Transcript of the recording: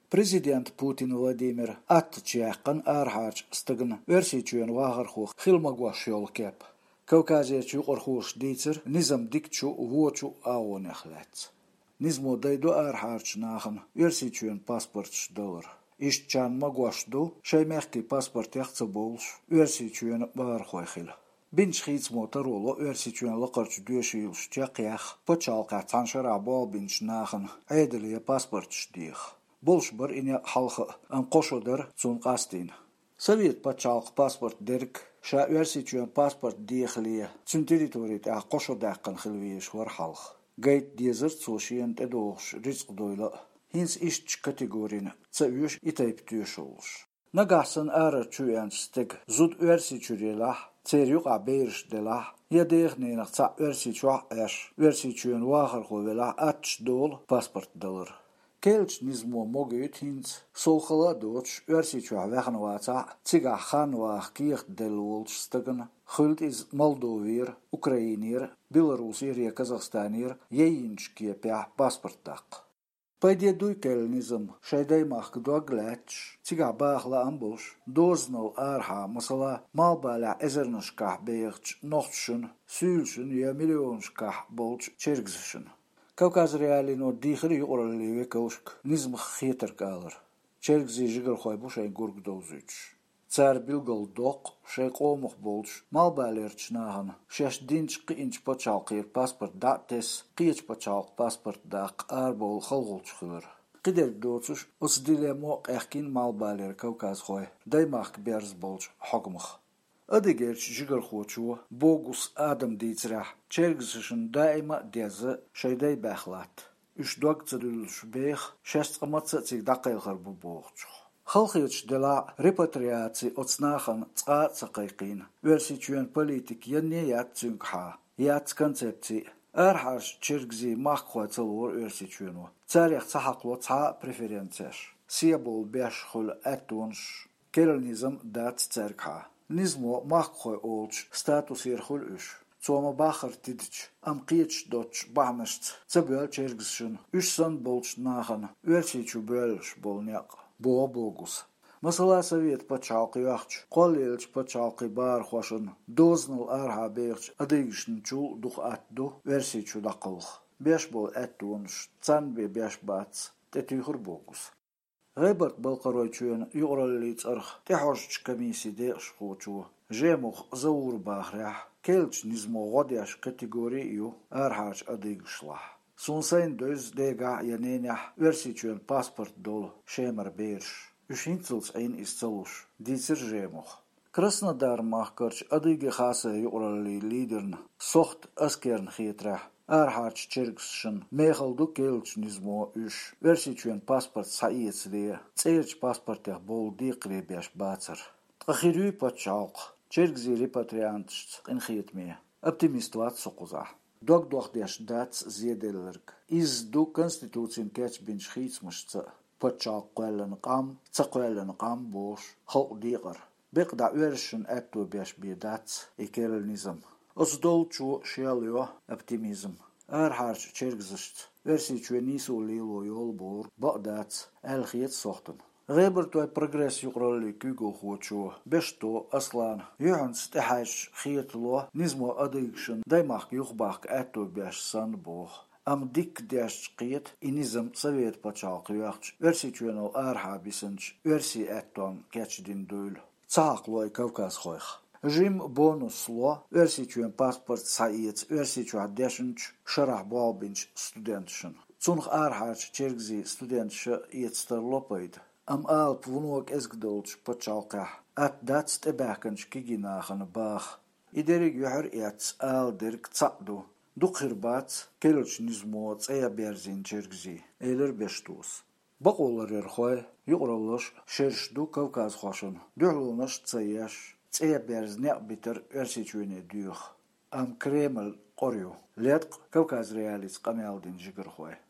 Президент Путин Владимир аттчяққан архач стыгын версичуен вағархух хилмагуаш йол кеп. Кавказиячу орхуш дийцер низам дикчу вочу аонехлец. Низмо дайду архач нахын версичуен паспортш доллар. Ишчан магуашду шаймехки паспорт яхца болш версичуен вағархуахил. Бинч хиц мотороло версичуен лақарч дюшилш чақях почалқа таншара бол бинч нахын айдалия паспортш дих. Больш бар ине халха қошодар цун қастин. Совет почалқ паспорт дерк ша версичуен паспорт дихлия цун территорит қошодаққан хилвиеш вар халх. Гайт дезер цушиент эдош риск дойла. Хинс ишч категорин цавюш и тайптюшолш. Нагасан ара чуян стек зуд версичурела церюк абейрш дела. Я дехненах ца версичуа эш версичуен вахар ховела ач дол паспорт доллар. Келч низмо могут хинц солхала доч версичуа вехнваца цига ханвах ких делулч стаган хult из Молдовир, Украинир, Белорусир и Казахстанир еинчки пя паспортак. Пойди дуй кельнизм, шайдай мах дуагляч, цига бахла амбуш, дознал арха масала малбаля эзернашках бейгч нохтшун, сюлшун я миллионшках болч чергзшун. Кавказ реалино дихри орали векаушк, низм хитер калар. Чергзи жигар хойбу шай гург доузуч. Цар билгал док, шай комох болч, малбалерч наган, шеш динч қинч почалқир паспорт датес, қич почалқ паспорт дақ арбол халголч хыр. Қидер доцуш, ус дилемо эхкин малбалер Кавказ хой, даймах берз болч хогмах. Адыгерч жигар хочуа, богус адам дийцрах, чергзшин дайма дезы шайдай бахлат. Үш дуак цадулш бех, шест қаматса цик дақайлхар бу боғчух. Халхич дела репатриации от снахан цqa цақайқин. Версичуен политик янне яд цюнгха, яд концепции. Архаш чергзи маххуа целур версичуену. Царях цахакло ца преференцияш. Сиябол бешхул әттунш. Кералнизм дат церкха. Низмо маххуа олч статус ерхул үш. Цома бахар тидич. Амқич доч бахмешц. Цабел чергзшин. Үш сан болч нахан. Версичу бөлш болняк. Бо богус. Масала совет почалқы яхч, қолелч почалқы бар хошын, дознал арха бейхч, адыгшн чул дух атду, версичу дақылх. Беш бол әттуынш, цанбе беш бац, тетюхыр богус. Ғайбарт балқарой чуен юғраллиц арх, техошч комиссии дейш хочу, жемух заур бахрях, келч низмо годяш категорию архач адыгшлах. Сунсайн дөз дега яненях версичуен паспорт дол шемар бейрш. Ушинцылс айн исцалуш, дицер жемух. Краснодар махкарч адыге хаса юрали лидерн, сохт аскерн хитрах. Архач чергсшин, мехалду келч низмо уш. Версичуен паспорт саиецле, церч паспортях бол дикре беш бацар. Тхахирюй почалк, чергзи репатриантшц инхитме. Оптимистват сокуза. Док деш дац зеделерг. Изду конституцин кеч бинч хитсмашца. Почалк қуэлэн қам, цақуэлэн қам бош, хал дигар. Бек да вершин эту беш бидац икерэлнизм. Оздол чу шелио оптимизм. Архарч чергзышт. Верси чу нису лило йол бор, бадац, элхиет сохтан. غيبر توي прогресс يقرأ كيغو خوچو بشتو أصلاً يعنس تحاش خيطلو نزمو أديكشن دايماك يخباك أتو بيش سان بوخ أم ديك ديش قيت إنزم سويت بچاق يوخش ورسي چوينو آرها بيسنش ورسي أتوان كاتش دين دول تساقلوي كوكاز خويخ جيم بونوس لو ورسي چوين پاسپورت سايت ورسي چو عدشنش شرح بالبنش ستودنتشن تونخ آرهاش چرگزي ستودنتش يتستر لوبايد Am alp wonok esgdolch pachalka at dats te bakench kiginachen bach iderig yuhar ets al dirk tsadu dukhirbat kelch nizmots aya berzin chergzi eler bestus baqolar erkhoy yuqrolosh shershdu Kavkaz khoshun duhlunosh tsayash tsaya berzne biter ersichune duh am Kreml qoryu letq Kavkaz realis qamaldin jigir khoy